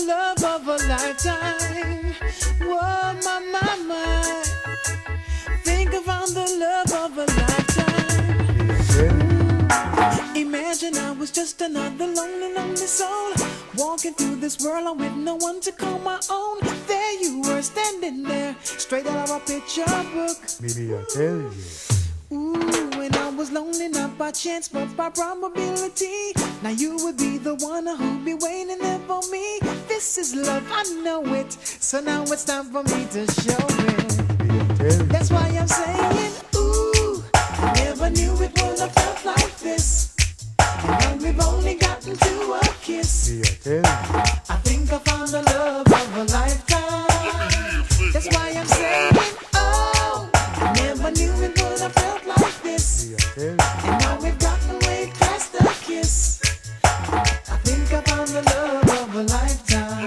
love of a lifetime. Whoa, my. Think I found the love of a lifetime. Imagine I was just another lonely soul, walking through this world with no one to call my own. There you were standing there, straight out of a picture book. Maybe I tell you. Ooh, and I was lonely not by chance but by probability. Now you would be the one who'd be waiting there for me. This is love, I know it. So now it's time for me to show it. That's why I'm saying, ooh, I never knew it would have felt like this. And now we've only gotten to a kiss. I think I found the love of a lifetime. That's why I'm saying, oh, I never knew it would have felt like this. And now we've gotten way past the kiss. I think I found the love of a lifetime.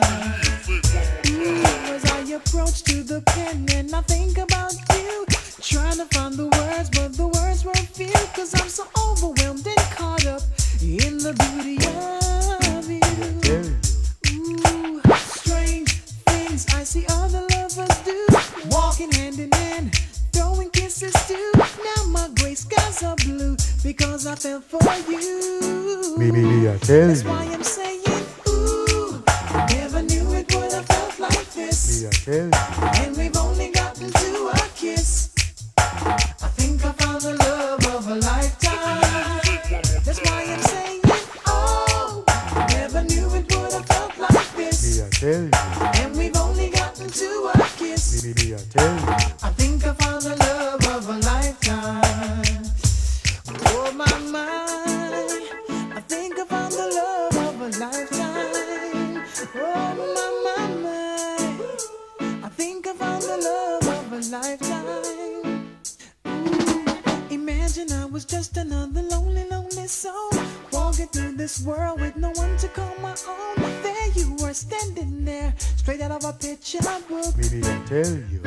As I approach to the pen and I think about you, trying to find the words, but the words were few. Cause I'm so overwhelmed and caught up in the beauty of you. Ooh, strange things I see other lovers do, walking hand in hand, throwing kisses too. Now my gray skies are blue because I fell for you. Maybe I tell That's you. why I'm saying, ooh, I never knew it would have felt like this. Maybe I tell you. And we've only gotten to a kiss. I think I found the love of a lifetime. That's why I'm saying, oh, I never knew it would have felt like this. Maybe I tell you. And we've only gotten to a kiss. Maybe I tell you. I think I found the love of a lifetime. Oh my, I think I found the love of a lifetime. Oh my, I think I found the love of a lifetime. Ooh, imagine I was just another lonely soul, walking through this world with no one to call my own. There you were standing there, straight out of a picture book. Maybe I tell you.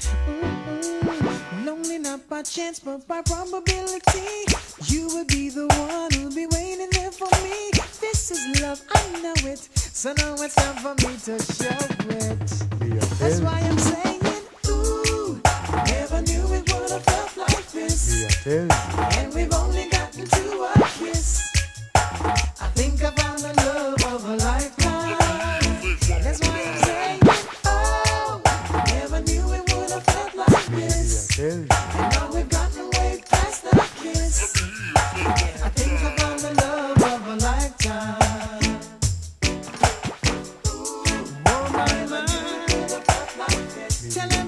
Lonely not by chance but by probability. You would be the one who'd be waiting there for me. This is love, I know it. So now it's time for me to show it. Maybe I tell That's you. why I'm saying, ooh, never knew it would have felt like this. Maybe I tell you. And we've only gotten to a kiss. I think I found the love of a lifetime. That's why I'm saying, oh, never knew it would have felt like this. Tell you. And now we've gotten way past the kiss. I think I found the love of a lifetime. Oh my, tell